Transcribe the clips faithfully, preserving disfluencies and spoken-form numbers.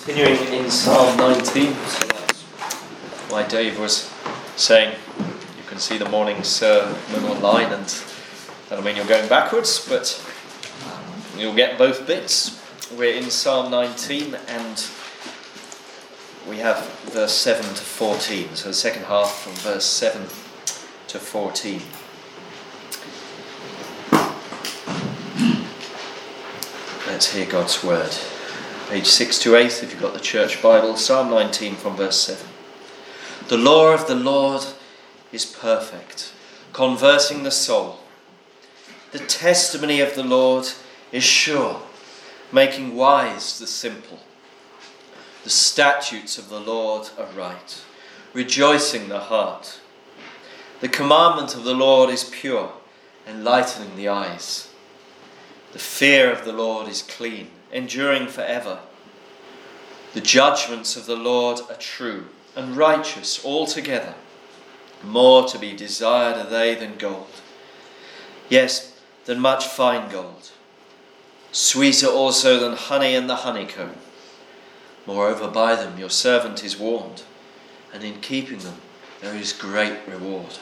Continuing in Psalm nineteen, so that's why Dave was saying you can see the morning sermon online, and that'll mean you're going backwards, but you'll get both bits. We're in Psalm nineteen and we have verse seven to fourteen, so the second half from verse seven to fourteen. Let's hear God's word. Page six to eight, if you've got the church Bible, Psalm nineteen from verse seven. The law of the Lord is perfect, converting the soul. The testimony of the Lord is sure, making wise the simple. The statutes of the Lord are right, rejoicing the heart. The commandment of the Lord is pure, enlightening the eyes. The fear of the Lord is clean, enduring forever. The judgments of the Lord are true and righteous altogether. More to be desired are they than gold, yes, than much fine gold. Sweeter also than honey and the honeycomb. Moreover, by them your servant is warned, and in keeping them there is great reward.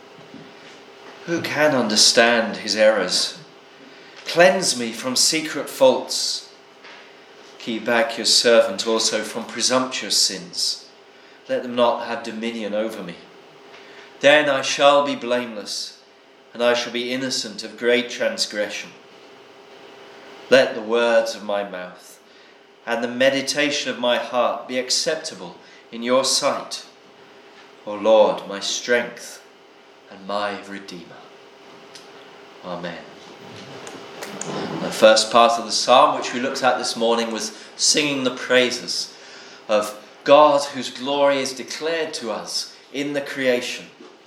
Who can understand his errors? Cleanse me from secret faults. Keep back your servant also from presumptuous sins. Let them not have dominion over me. Then I shall be blameless, and I shall be innocent of great transgression. Let the words of my mouth and the meditation of my heart be acceptable in your sight, O Lord, my strength and my Redeemer. Amen. The first part of the psalm, which we looked at this morning, was singing the praises of God, whose glory is declared to us in the creation.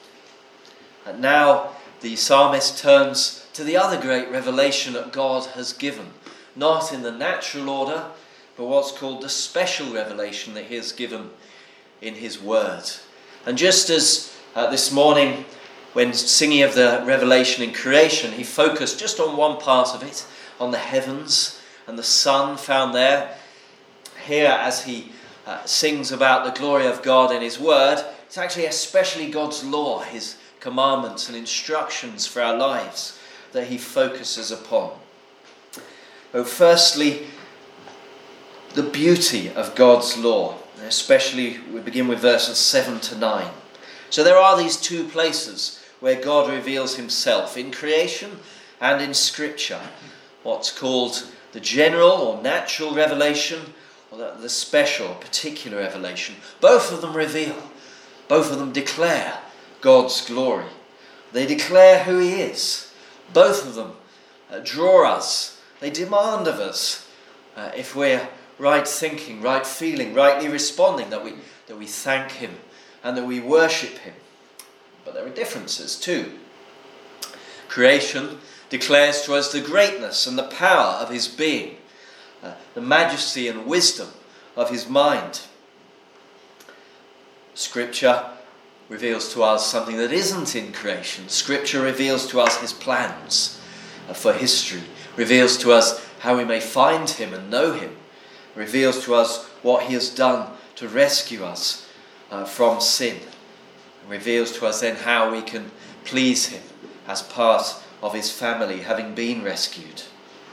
And now the psalmist turns to the other great revelation that God has given, not in the natural order, but what's called the special revelation that he has given in his word. And just as uh, this morning, when singing of the revelation in creation, he focused just on one part of it, on the heavens and the sun found there. Here, as he uh, sings about the glory of God in his word, it's actually especially God's law, his commandments and instructions for our lives, that he focuses upon. Well, firstly, the beauty of God's law, and especially we begin with verses seven to nine. So there are these two places where God reveals himself, in creation and in Scripture. What's called the general or natural revelation, or the, the special, particular revelation. Both of them reveal, both of them declare God's glory. They declare who he is. Both of them uh, draw us, they demand of us, uh, if we're right thinking, right feeling, rightly responding, that we, that we thank him and that we worship him. But there are differences too. Creation declares to us the greatness and the power of his being, uh, the majesty and wisdom of his mind. Scripture reveals to us something that isn't in creation. Scripture reveals to us his plans uh, for history, reveals to us how we may find him and know him, reveals to us what he has done to rescue us uh, from sin, and reveals to us then how we can please him as part of his family, having been rescued.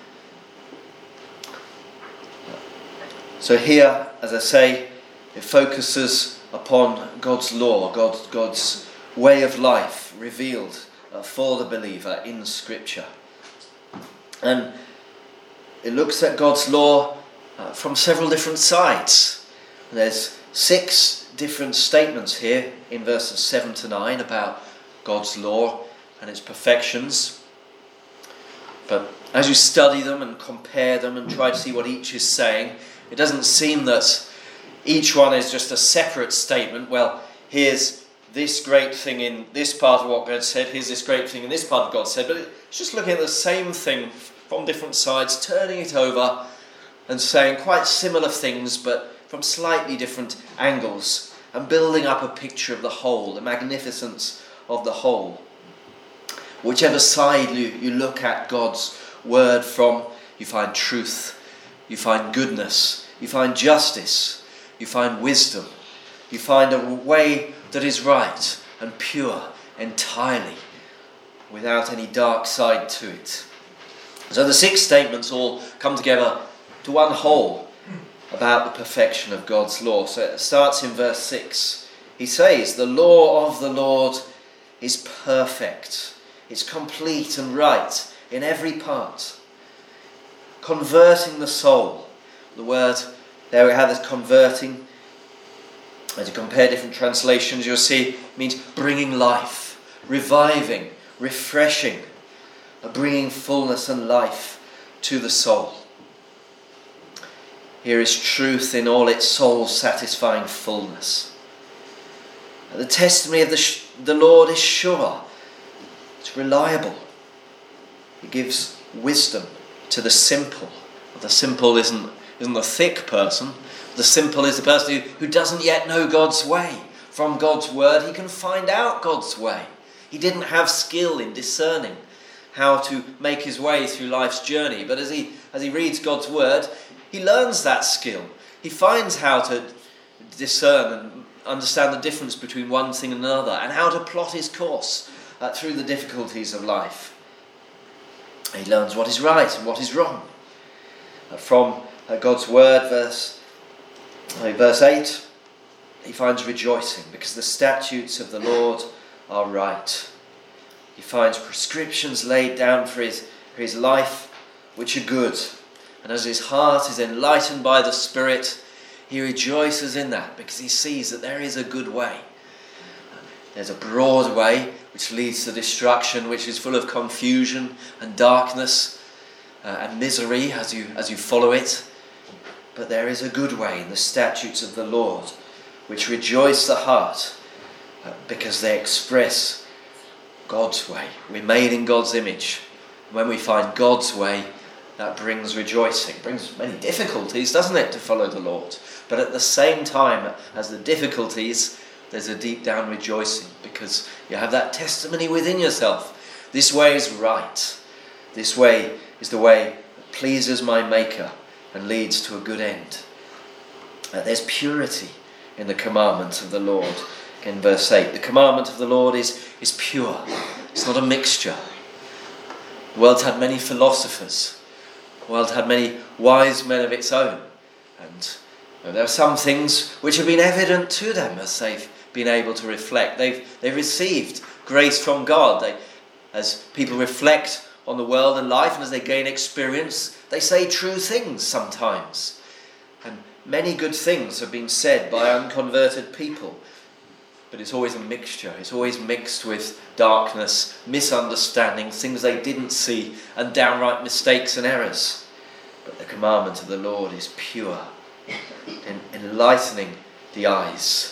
So here, as I say, it focuses upon God's law, God's, God's way of life revealed uh, for the believer in Scripture. And it looks at God's law uh, from several different sides. There's six different statements here in verses seven to nine about God's law and its perfections. But as you study them and compare them and try to see what each is saying, it doesn't seem that each one is just a separate statement. Well, here's this great thing in this part of what God said, here's this great thing in this part of God said, but it's just looking at the same thing from different sides, turning it over and saying quite similar things, but from slightly different angles, and building up a picture of the whole, the magnificence of the whole. Whichever side you, you look at God's word from, you find truth, you find goodness You find justice. You find wisdom. You find a way that is right and pure entirely, without any dark side to it. So the six statements all come together to one whole about the perfection of God's law. So it starts in verse six. He says, the law of the Lord is perfect. It's complete and right in every part, converting the soul. The word there we have is converting. As you compare different translations, you'll see it means bringing life, reviving, refreshing, bringing fullness and life to the soul. Here is truth in all its soul-satisfying fullness. The testimony of the, sh- the Lord is sure. It's reliable. It gives wisdom to the simple. The simple isn't, isn't the thick person. The simple is the person who, who doesn't yet know God's way. From God's word, he can find out God's way. He didn't have skill in discerning how to make his way through life's journey. But as he, as he reads God's word, he learns that skill. He finds how to discern and understand the difference between one thing and another, and how to plot his course uh, through the difficulties of life. He learns what is right and what is wrong. Uh, from uh, God's word, verse, uh, verse eight, he finds rejoicing because the statutes of the Lord are right. He finds prescriptions laid down for his, for his life which are good. And as his heart is enlightened by the Spirit, he rejoices in that because he sees that there is a good way. There's a broad way which leads to destruction, which is full of confusion and darkness uh, and misery as you, as you follow it. But there is a good way in the statutes of the Lord which rejoice the heart uh, because they express God's way. We're made in God's image. When we find God's way, that brings rejoicing. It brings many difficulties, doesn't it, to follow the Lord? But at the same time as the difficulties, there's a deep down rejoicing because you have that testimony within yourself. This way is right. This way is the way that pleases my Maker and leads to a good end. Uh, there's purity in the commandment of the Lord. Again, verse eight. The commandment of the Lord is, is pure. It's not a mixture. The world had many philosophers. The world had many wise men of its own. And well, there are some things which have been evident to them as they've been able to reflect. They've, they've received grace from God. They, as people reflect on the world and life and as they gain experience, they say true things sometimes. And many good things have been said by unconverted people. But it's always a mixture. It's always mixed with darkness, misunderstanding, things they didn't see, and downright mistakes and errors. But the commandment of the Lord is pure, and enlightening the eyes.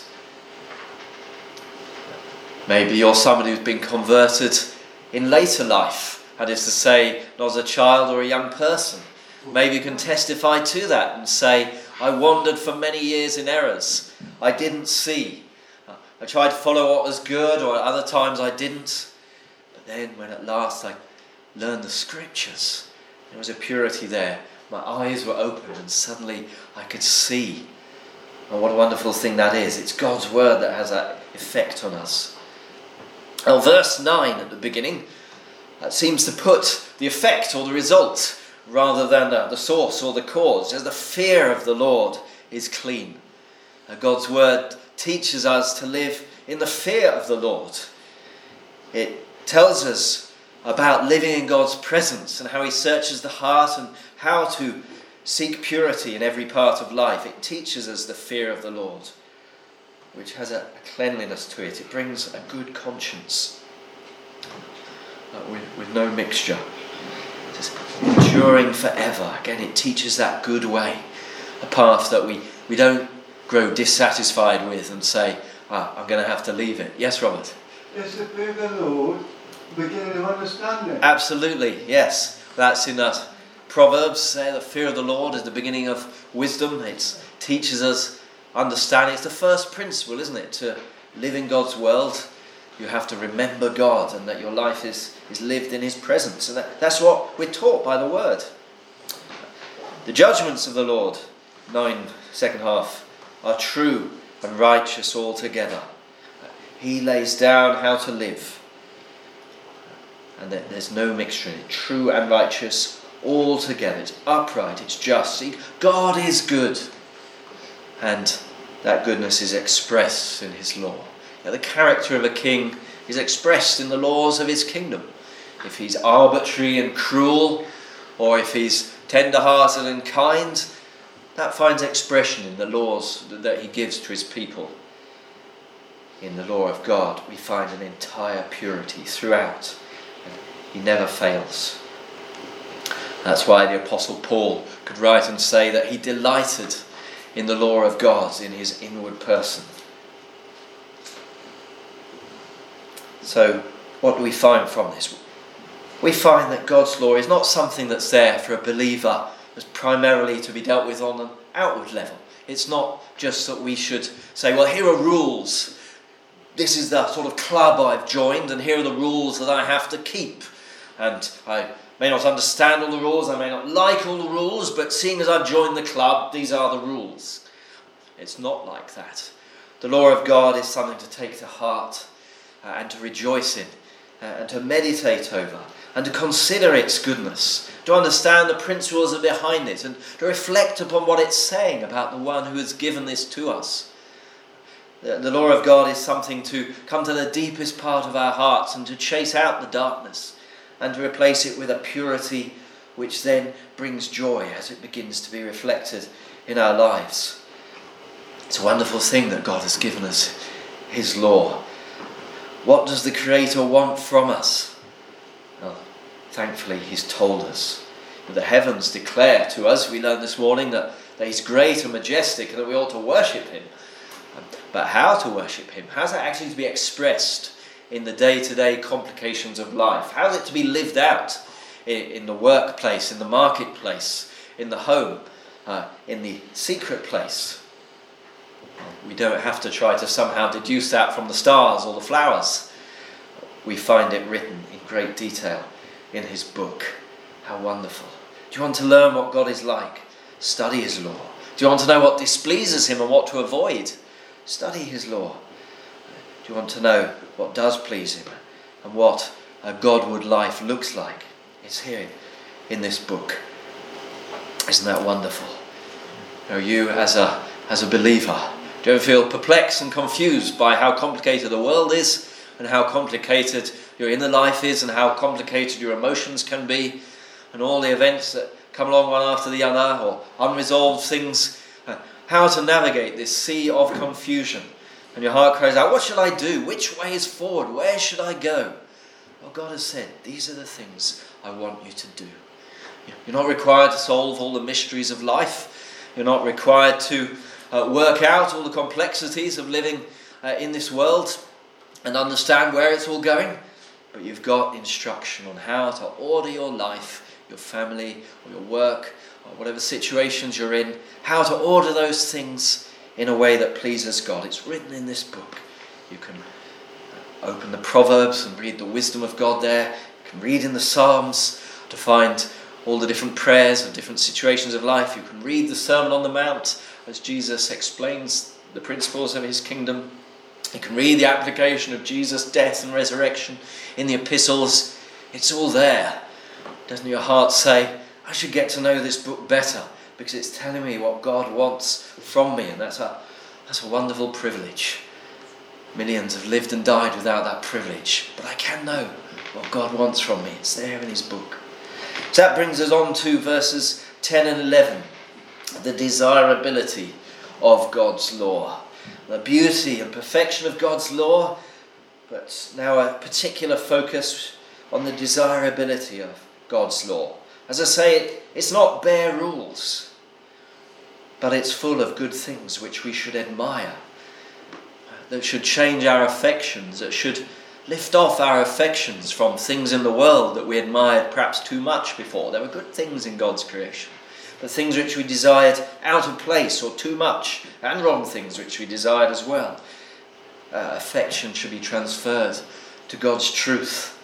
Maybe you're somebody who's been converted in later life, that is to say, not as a child or a young person. Maybe you can testify to that and say, I wandered for many years in errors. I didn't see. I tried to follow what was good, or at other times I didn't. But then when at last I learned the scriptures, there was a purity there. My eyes were open and suddenly I could see. And what a wonderful thing that is. It's God's word that has that effect on us. Now, verse nine at the beginning, that seems to put the effect or the result rather than the, the source or the cause. As the fear of the Lord is clean. Now, God's word teaches us to live in the fear of the Lord. It tells us about living in God's presence and how he searches the heart and how to seek purity in every part of life. It teaches us the fear of the Lord, which has a, a cleanliness to it. It brings a good conscience uh, with, with no mixture. It's enduring forever. Again, it teaches that good way, a path that we, we don't grow dissatisfied with and say, ah, I'm going to have to leave it. Yes, Robert? Is the fear of the Lord beginning of understanding? Absolutely, yes. That's in that Proverbs. Uh, the fear of the Lord is the beginning of wisdom. It teaches us understanding. It's the first principle, isn't it? To live in God's world, you have to remember God and that your life is, is lived in his presence. And that, that's what we're taught by the word. The judgments of the Lord nine, second half, are true and righteous altogether. He lays down how to live. And there's no mixture in it. True and righteous altogether. It's upright, it's just. See, God is good. And that goodness is expressed in his law. Now, the character of a king is expressed in the laws of his kingdom. If he's arbitrary and cruel, or if he's tender-hearted and kind, that finds expression in the laws that he gives to his people. In the law of God, we find an entire purity throughout. He never fails. That's why the Apostle Paul could write and say that he delighted in the law of God in his inward person. So, what do we find from this? We find that God's law is not something that's there for a believer as primarily to be dealt with on an outward level. It's not just that we should say, well, here are rules. This is the sort of club I've joined, and here are the rules that I have to keep. And I may not understand all the rules, I may not like all the rules, but seeing as I've joined the club, these are the rules. It's not like that. The law of God is something to take to heart uh, and to rejoice in uh, and to meditate over and to consider its goodness, to understand the principles that are behind it and to reflect upon what it's saying about the one who has given this to us. The, the law of God is something to come to the deepest part of our hearts and to chase out the darkness and to replace it with a purity which then brings joy as it begins to be reflected in our lives. It's a wonderful thing that God has given us his law. What does the Creator want from us? Well, thankfully he's told us. The heavens declare to us, we learned this morning, that, that he's great and majestic and that we ought to worship him. But how to worship him? How's that actually to be expressed in the day-to-day complications of life? How's it to be lived out in, in the workplace, in the marketplace, in the home, uh, in the secret place? We don't have to try to somehow deduce that from the stars or the flowers. We find it written in great detail in his book. How wonderful. Do you want to learn what God is like? Study his law. Do you want to know what displeases him and what to avoid? Study his law. Do you want to know what does please him and what a Godward life looks like? It's here in this book. Isn't that wonderful? Are you, as a as a believer, do you ever feel perplexed and confused by how complicated the world is and how complicated your inner life is and how complicated your emotions can be and all the events that come along one after the other or unresolved things? How to navigate this sea of confusion. And your heart cries out, what should I do? Which way is forward? Where should I go? Well, God has said, these are the things I want you to do. You're not required to solve all the mysteries of life. You're not required to uh, work out all the complexities of living uh, in this world and understand where it's all going. But you've got instruction on how to order your life, your family, or your work, or whatever situations you're in, how to order those things in a way that pleases God. It's written in this book. You can open the Proverbs and read the wisdom of God there. You can read in the Psalms to find all the different prayers of different situations of life. You can read the Sermon on the Mount as Jesus explains the principles of his kingdom. You can read the application of Jesus' death and resurrection in the epistles. It's all there. Doesn't your heart say, I should get to know this book better because it's telling me what God wants from me, and that's a that's a wonderful privilege. Millions have lived and died without that privilege, but I can know what God wants from me. It's there in his book. So that brings us on to verses ten and eleven, the desirability of God's law, the beauty and perfection of God's law, but now a particular focus on the desirability of God's law. As I say, it, it's not bare rules, but it's full of good things which we should admire, that should change our affections, that should lift off our affections from things in the world that we admired perhaps too much before. There were good things in God's creation, but things which we desired out of place or too much, and wrong things which we desired as well. Uh, affection should be transferred to God's truth.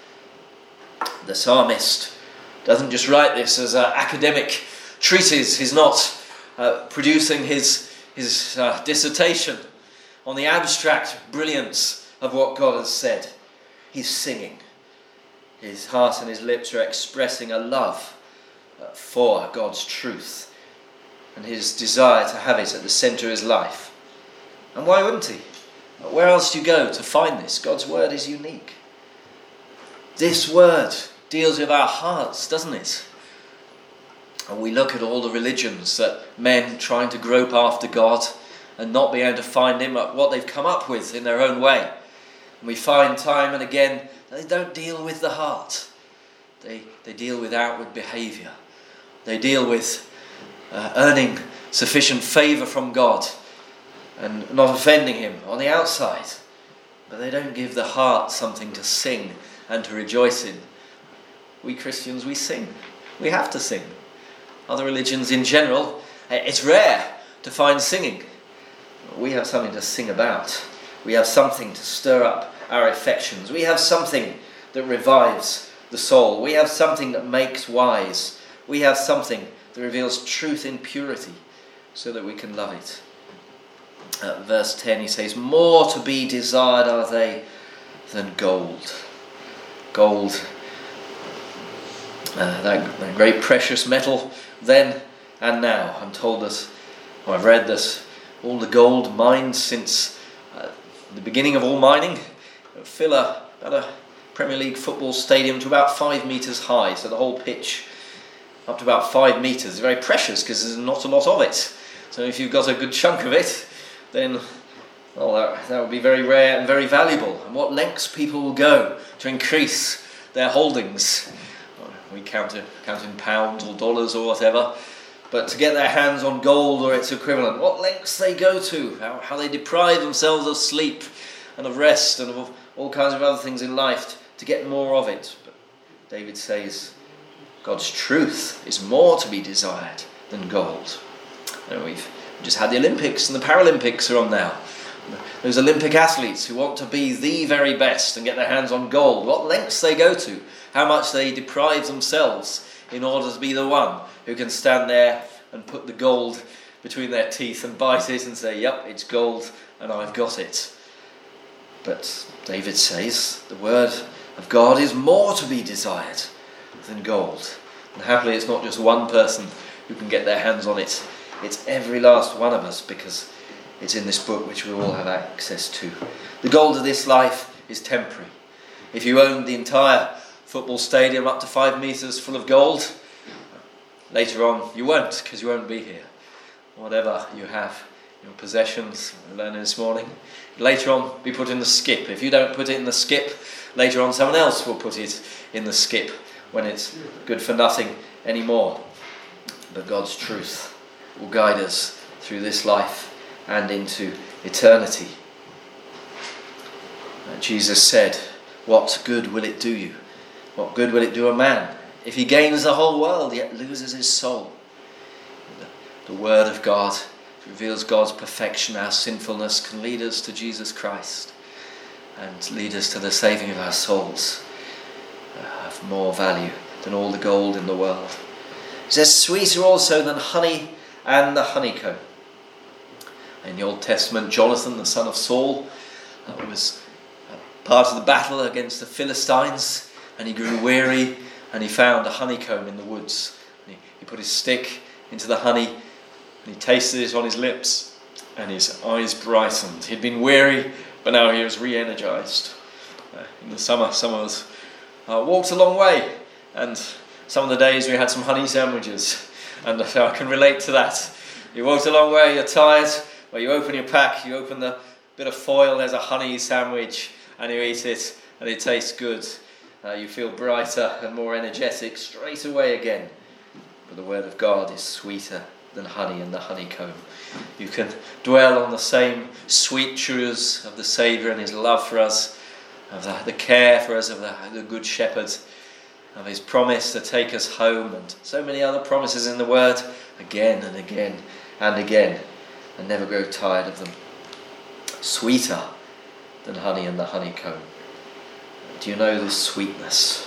The psalmist doesn't just write this as an academic treatise. He's not uh, producing his, his uh, dissertation on the abstract brilliance of what God has said. He's singing. His heart and his lips are expressing a love uh, for God's truth and his desire to have it at the centre of his life. And why wouldn't he? Where else do you go to find this? God's word is unique. This word deals with our hearts, doesn't it? And we look at all the religions that men trying to grope after God and not be able to find him, what they've come up with in their own way. And we find time and again that they don't deal with the heart. They, they deal with outward behaviour. They deal with uh, earning sufficient favour from God and not offending him on the outside. But they don't give the heart something to sing and to rejoice in. We Christians, we sing. We have to sing. Other religions in general, it's rare to find singing. We have something to sing about. We have something to stir up our affections. We have something that revives the soul. We have something that makes wise. We have something that reveals truth in purity so that we can love it. Uh, verse ten, he says, more to be desired are they than gold. Gold, uh, that, that great precious metal then and now. I'm told that, or I've read that all the gold mines since uh, the beginning of all mining fill a, a Premier League football stadium to about five metres high, so the whole pitch up to about five metres. It's very precious because there's not a lot of it. So if you've got a good chunk of it, then well, that, that would be very rare and very valuable. And what lengths people will go to increase their holdings. We count it, count in pounds or dollars or whatever. But to get their hands on gold or its equivalent, what lengths they go to, how, how they deprive themselves of sleep and of rest and of all kinds of other things in life to get more of it. But David says God's truth is more to be desired than gold. And we've just had the Olympics and the Paralympics are on now. Those Olympic athletes who want to be the very best and get their hands on gold, what lengths they go to, how much they deprive themselves in order to be the one who can stand there and put the gold between their teeth and bite it and say, yep, it's gold and I've got it. But David says the word of God is more to be desired than gold. And happily it's not just one person who can get their hands on it. It's every last one of us because it's in this book which we all have access to. The gold of this life is temporary. If you owned the entire football stadium up to five metres full of gold, later on you won't, because you won't be here. Whatever you have, your possessions, we learned this morning, later on be put in the skip. If you don't put it in the skip, later on someone else will put it in the skip when it's good for nothing anymore. But God's truth will guide us through this life and into eternity. And Jesus said, what good will it do you? What good will it do a man if he gains the whole world yet loses his soul? The, the word of God reveals God's perfection. Our sinfulness can lead us to Jesus Christ and lead us to the saving of our souls, uh, of more value than all the gold in the world. It says, sweeter also than honey and the honeycomb. In the Old Testament, Jonathan, the son of Saul, uh, was part of the battle against the Philistines, and he grew weary and he found a honeycomb in the woods. And he, he put his stick into the honey and he tasted it on his lips and his eyes brightened. He'd been weary, but now he was re-energized. Uh, in the summer, some of us uh, walked a long way, and some of the days we had some honey sandwiches, and uh, I can relate to that. You walked a long way, you're tired, well, you open your pack, you open the bit of foil, there's a honey sandwich, and you eat it, and it tastes good. Uh, you feel brighter and more energetic straight away again. But the word of God is sweeter than honey and the honeycomb. You can dwell on the same sweet truths of the Saviour and his love for us, of the, the care for us of the, the Good Shepherd, of his promise to take us home, and so many other promises in the word, again and again and again, and never grow tired of them. Sweeter than honey and the honeycomb. Do you know this sweetness?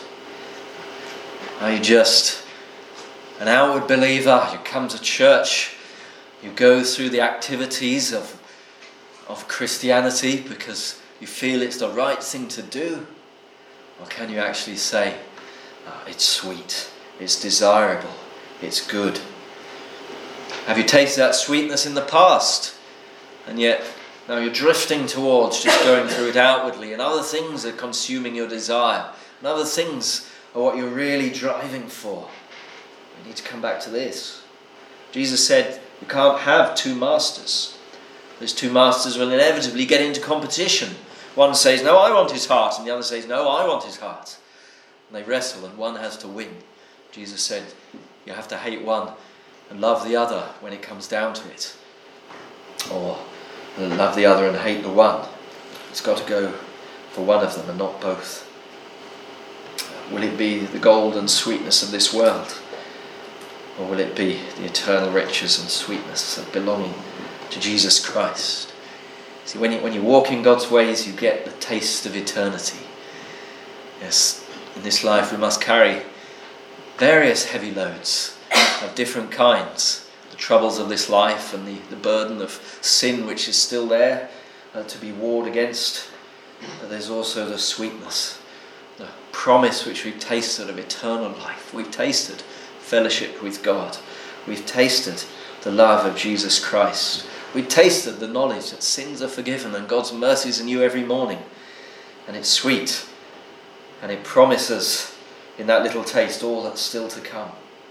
Are you just an outward believer? You come to church You go through the activities of, of Christianity because you feel it's the right thing to do? Or can you actually say, oh, it's sweet, it's desirable, it's good? Have you tasted that sweetness in the past? And yet now you're drifting towards just going through it outwardly, and other things are consuming your desire, and other things are what you're really driving for. We need to come back to this. Jesus said you can't have two masters. Those two masters will inevitably get into competition. One says, no, I want his heart, and the other says, no, I want his heart. And they wrestle, and one has to win. Jesus said you have to hate one and love the other when it comes down to it. Or love the other and hate the one. It's got to go for one of them and not both. Will it be the gold and sweetness of this world? Or will it be the eternal riches and sweetness of belonging to Jesus Christ? See, when you, when you walk in God's ways, you get the taste of eternity. Yes, in this life we must carry various heavy loads of different kinds. The troubles of this life and the, the burden of sin which is still there uh, to be warred against. But there's also the sweetness, the promise which we've tasted of eternal life. We've tasted fellowship with God. We've tasted the love of Jesus Christ. We've tasted the knowledge that sins are forgiven and God's mercies are new every morning. And it's sweet. And it promises in that little taste all that's still to come.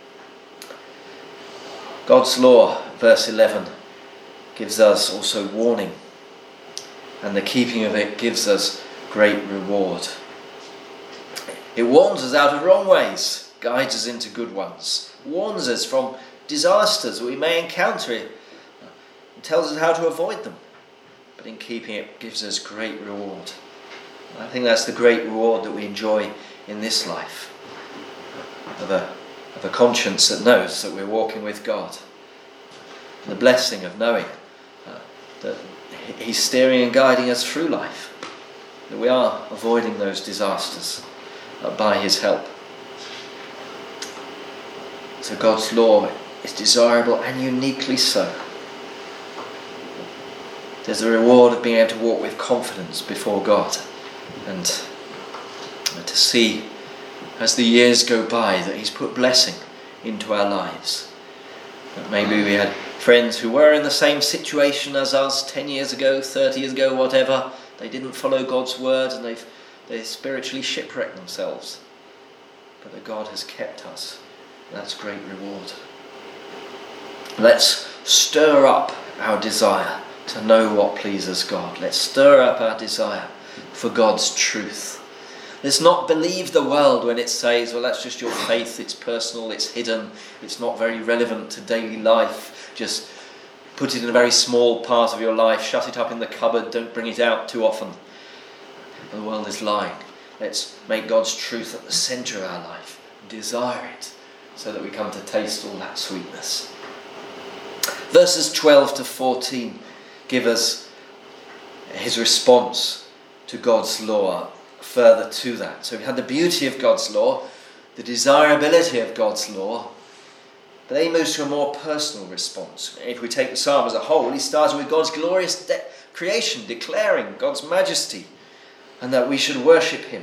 God's law, verse eleven, gives us also warning, and the keeping of it gives us great reward. It warns us out of wrong ways, guides us into good ones, warns us from disasters that we may encounter, and tells us how to avoid them. But in keeping it gives us great reward. And I think that's the great reward that we enjoy in this life, of a of a conscience that knows that we're walking with God. And the blessing of knowing uh, that He's steering and guiding us through life, that we are avoiding those disasters uh, by His help. So God's law is desirable and uniquely so. There's the reward of being able to walk with confidence before God and to see as the years go by that He's put blessing into our lives. That maybe we had friends who were in the same situation as us ten years ago, thirty years ago, whatever. They didn't follow God's word and they've they spiritually shipwrecked themselves. But that God has kept us. That's great reward. Let's stir up our desire to know what pleases God. Let's stir up our desire for God's truth. Let's not believe the world when it says, well, that's just your faith, it's personal, it's hidden, it's not very relevant to daily life. Just put it in a very small part of your life, shut it up in the cupboard, don't bring it out too often. And the world is lying. Let's make God's truth at the centre of our life, desire it, so that we come to taste all that sweetness. Verses twelve to fourteen give us His response to God's law. Further to that. So we had the beauty of God's law, the desirability of God's law, but then he moves to a more personal response. If we take the psalm as a whole, he starts with God's glorious de- creation, declaring God's majesty and that we should worship Him.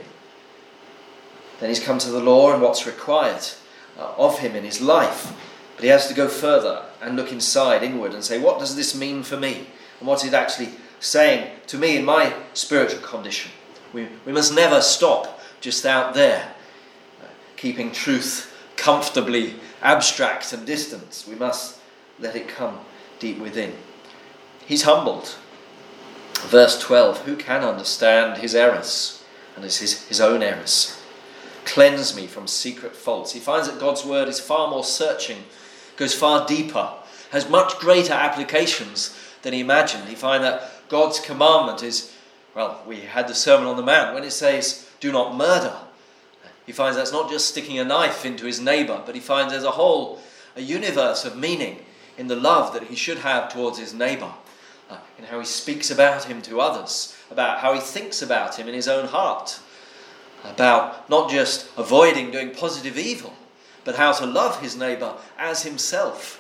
Then he's come to the law and what's required uh, of him in his life, but he has to go further and look inside, inward, and say, what does this mean for me? And what is it actually saying to me in my spiritual condition? We, we must never stop just out there, uh, keeping truth comfortably abstract and distant. We must let it come deep within. He's humbled. Verse twelve, who can understand his errors? And it's his, his own errors. Cleanse me from secret faults. He finds that God's word is far more searching, goes far deeper, has much greater applications than he imagined. He finds that God's commandment is, well, we had the Sermon on the Mount, when it says, do not murder. He finds that's not just sticking a knife into his neighbour, but he finds there's a whole, a universe of meaning in the love that he should have towards his neighbour, uh, in how he speaks about him to others, about how he thinks about him in his own heart, about not just avoiding doing positive evil, but how to love his neighbour as himself,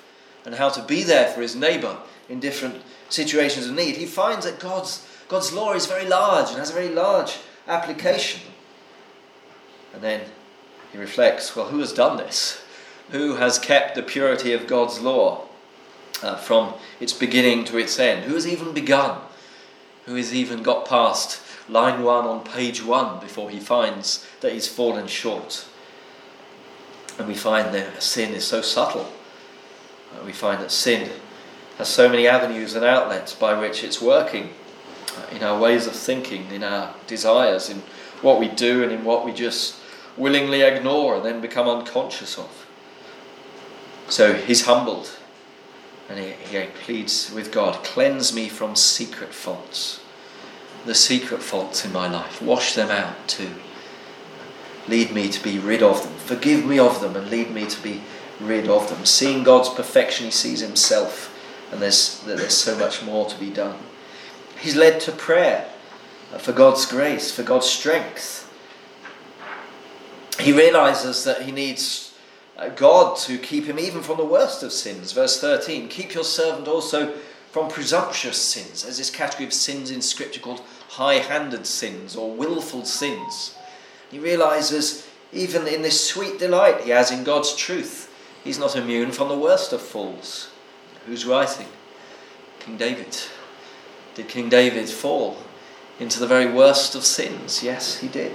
and how to be there for his neighbour in different situations of need, he finds that God's, God's law is very large and has a very large application. And then he reflects, well, who has done this? Who has kept the purity of God's law uh, from its beginning to its end? Who has even begun? Who has even got past line one on page one before he finds that he's fallen short? And we find that sin is so subtle. Uh, we find that sin has so many avenues and outlets by which it's working uh, in our ways of thinking, in our desires, in what we do and in what we just willingly ignore and then become unconscious of. So he's humbled and he, he pleads with God, cleanse me from secret faults. The secret faults in my life, wash them out too. Lead me to be rid of them. Forgive me of them and lead me to be rid of them. Seeing God's perfection, he sees himself, and there's, there's so much more to be done. He's led to prayer for God's grace, for God's strength. He realises that he needs God to keep him even from the worst of sins. Verse thirteen, keep your servant also from presumptuous sins. There's this category of sins in Scripture called high-handed sins or willful sins. He realises even in this sweet delight he has in God's truth, he's not immune from the worst of falls. Who's writing? King David. Did King David fall into the very worst of sins? Yes, he did.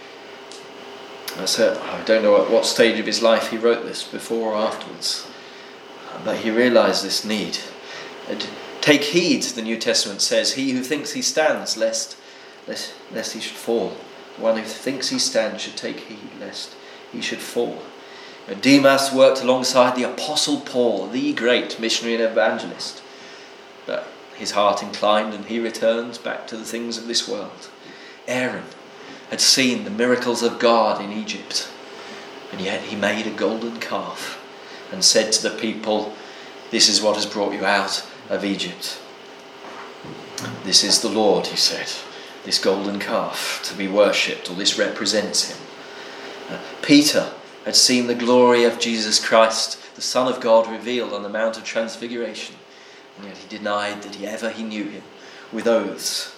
So I don't know at what stage of his life he wrote this, before or afterwards, but he realised this need. Take heed, the New Testament says, he who thinks he stands, lest, lest, lest he should fall. The one who thinks he stands should take heed, lest he should fall. And Demas worked alongside the Apostle Paul, the great missionary and evangelist. But his heart inclined and he returned back to the things of this world. Aaron had seen the miracles of God in Egypt, and yet he made a golden calf and said to the people, this is what has brought you out of Egypt. This is the Lord, he said, this golden calf to be worshipped, or this represents him. Uh, Peter had seen the glory of Jesus Christ, the Son of God, revealed on the Mount of Transfiguration, and yet he denied that he ever he knew him with oaths.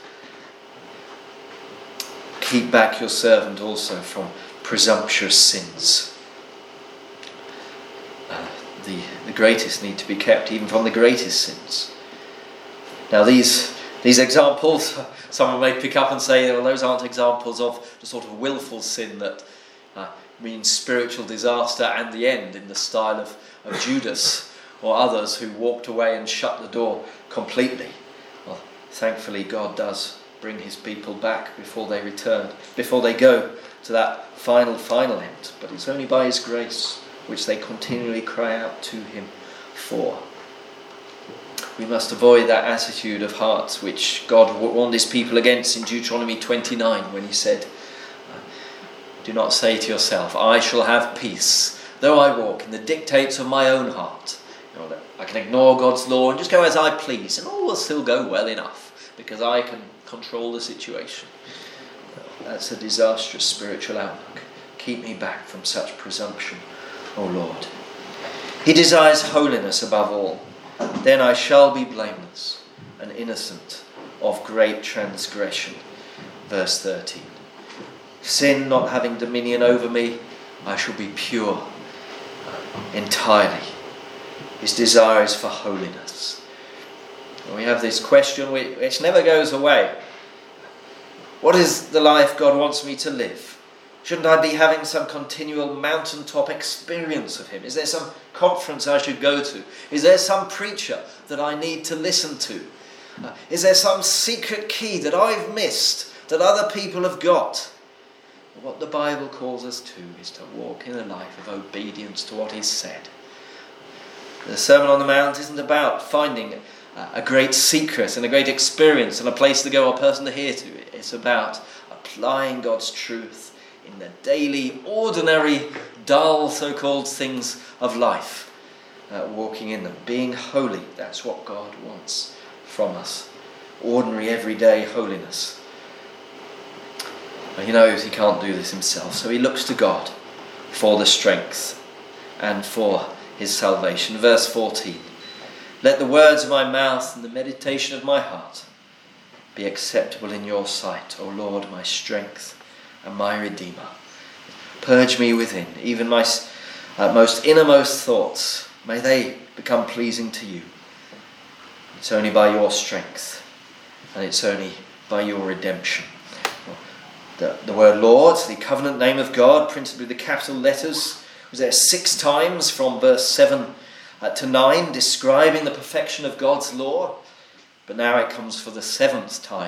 Keep back your servant also from presumptuous sins. Uh, the, the greatest need to be kept even from the greatest sins. Now these these examples, someone may pick up and say, well, those aren't examples of the sort of willful sin that uh, means spiritual disaster and the end, in the style of, of Judas or others who walked away and shut the door completely. Well, thankfully God does bring his people back before they return, before they go to that final, final end. But it's only by his grace which they continually cry out to him for. We must avoid that attitude of heart which God warned his people against in Deuteronomy twenty-nine, when he said, do not say to yourself, I shall have peace, though I walk in the dictates of my own heart. You know, I can ignore God's law and just go as I please, and all will still go well enough, because I can control the situation. That's a disastrous spiritual outlook. Keep me back from such presumption, O Lord. He desires holiness above all. Then I shall be blameless and innocent of great transgression. Verse thirteen. Sin not having dominion over me, I shall be pure entirely. His desire is for holiness. And we have this question which never goes away. What is the life God wants me to live? Shouldn't I be having some continual mountaintop experience of him? Is there some conference I should go to? Is there some preacher that I need to listen to? Uh, is there some secret key that I've missed that other people have got? What the Bible calls us to is to walk in a life of obedience to what is said. The Sermon on the Mount isn't about finding a, a great secret and a great experience and a place to go or a person to hear to. It's about applying God's truth in the daily, ordinary, dull so-called things of life. Uh, walking in them, being holy, that's what God wants from us. Ordinary, everyday holiness. He knows he can't do this himself, so he looks to God for the strength and for his salvation. Verse fourteen. Let the words of my mouth and the meditation of my heart be acceptable in your sight, O Lord, my strength and my Redeemer. Purge me within, even my uh, most innermost thoughts. May they become pleasing to you. It's only by your strength, and it's only by your redemption. The, the word Lord, the covenant name of God, printed with the capital letters, was there six times from verse seven uh, to nine, describing the perfection of God's law. But now it comes for the seventh time.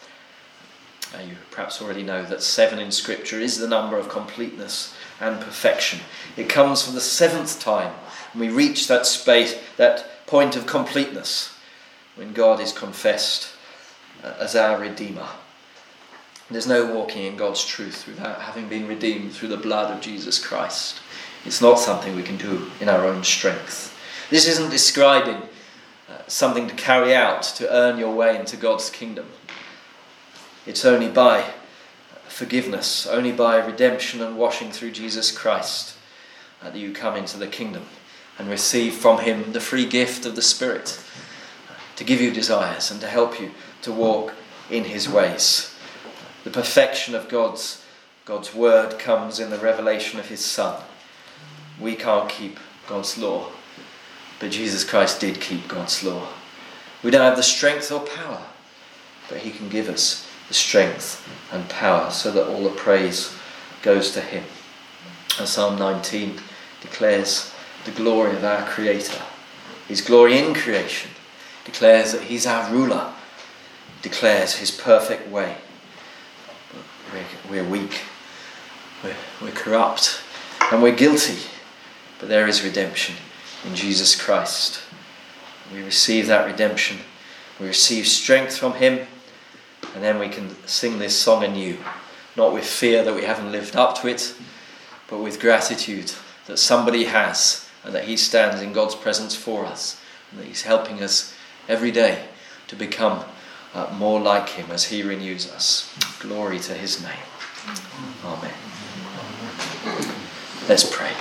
Uh, you perhaps already know that seven in Scripture is the number of completeness and perfection. It comes for the seventh time, and we reach that space, that point of completeness, when God is confessed uh, as our Redeemer. There's no walking in God's truth without having been redeemed through the blood of Jesus Christ. It's not something we can do in our own strength. This isn't describing uh, something to carry out to earn your way into God's kingdom. It's only by forgiveness, only by redemption and washing through Jesus Christ uh, that you come into the kingdom and receive from him the free gift of the Spirit uh, to give you desires and to help you to walk in his ways. The perfection of God's, God's word comes in the revelation of his Son. We can't keep God's law, but Jesus Christ did keep God's law. We don't have the strength or power, but he can give us the strength and power so that all the praise goes to him. And Psalm nineteen declares the glory of our Creator. His glory in creation declares that he's our ruler, declares his perfect way. We're, we're weak, we're, we're corrupt, and we're guilty. But there is redemption in Jesus Christ. We receive that redemption. We receive strength from him. And then we can sing this song anew. Not with fear that we haven't lived up to it, but with gratitude that somebody has, and that he stands in God's presence for us, and that he's helping us every day to become Uh, more like him as he renews us. Glory to his name. Amen. Let's pray.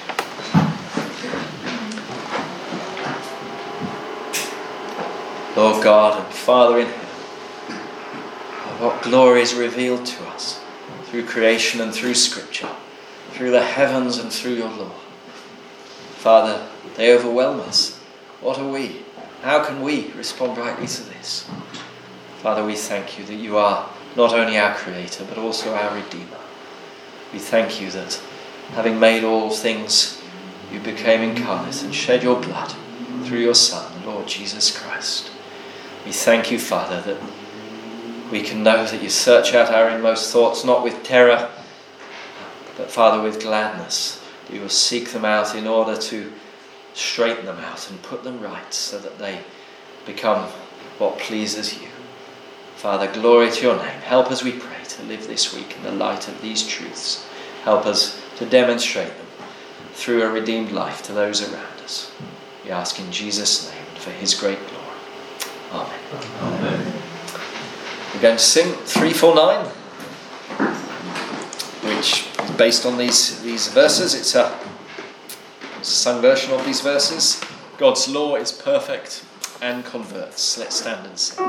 Lord God and Father in heaven, what glory is revealed to us through creation and through Scripture, through the heavens and through your law. Father, they overwhelm us. What are we? How can we respond rightly to this? Father, we thank you that you are not only our Creator, but also our Redeemer. We thank you that, having made all things, you became incarnate and shed your blood through your Son, the Lord Jesus Christ. We thank you, Father, that we can know that you search out our inmost thoughts, not with terror, but, Father, with gladness, that you will seek them out in order to straighten them out and put them right so that they become what pleases you. Father, glory to your name. Help us, we pray, to live this week in the light of these truths. Help us to demonstrate them through a redeemed life to those around us. We ask in Jesus' name and for his great glory. Amen. Amen. We're going to sing three four nine, which is based on these, these verses. It's a, it's a sung version of these verses. God's law is perfect and converts. Let's stand and sing.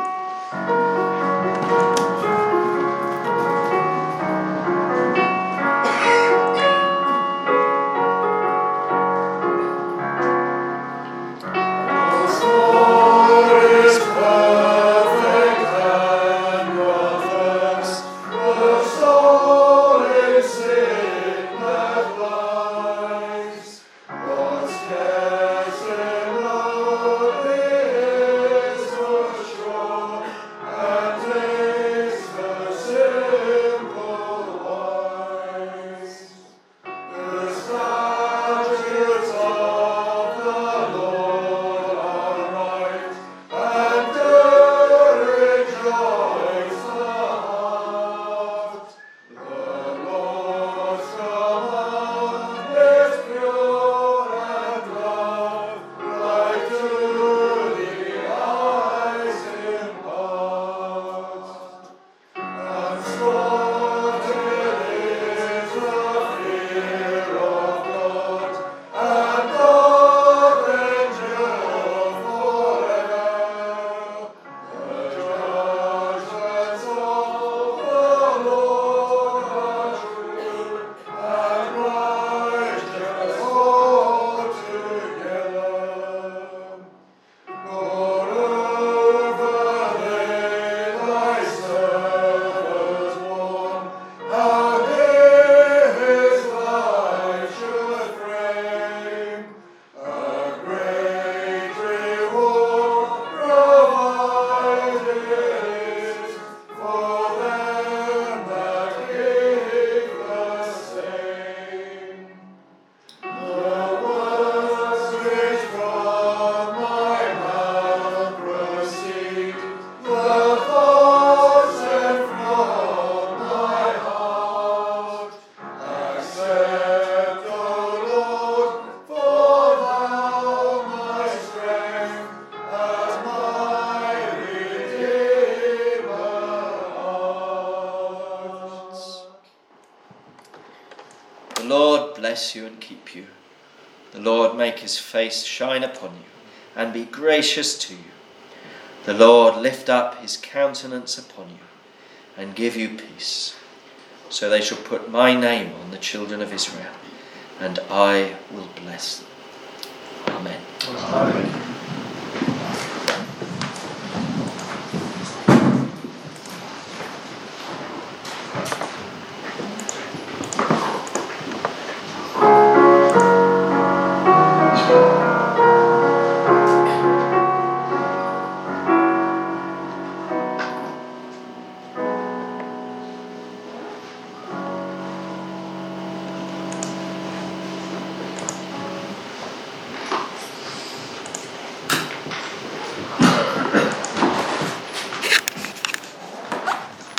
Sure. Lord bless you and keep you. The Lord make his face shine upon you and be gracious to you. The Lord lift up his countenance upon you and give you peace. So they shall put my name on the children of Israel, and I will bless them. Amen. Amen.